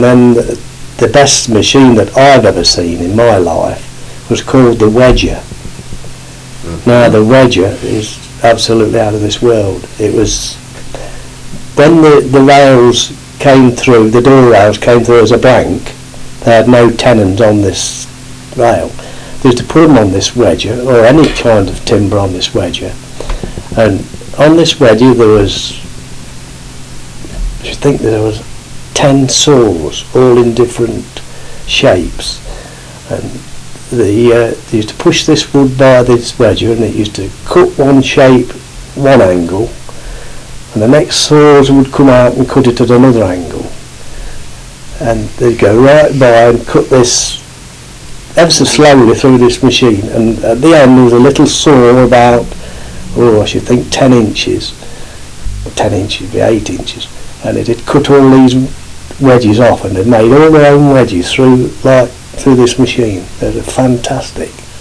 Then the best machine that I've ever seen in my life was called the Wedger. Now the Wedger is absolutely out of this world. It was when the rails came through, the door rails came through as a blank. They had no tenons on this rail. They used to put them on this Wedger, or any kind of timber on this Wedger, and on this Wedger there was, I think there was 10 saws, all in different shapes, and they used to push this wood by this Wedger, and it used to cut one shape, one angle, and the next saws would come out and cut it at another angle, and they'd go right by and cut this ever so slowly through this machine, and at the end there was a little saw about, I should think 10 inches, 10 inches, 8 inches, and it had cut all these wedges off, and they'd made all their own wedges through this machine. They were fantastic.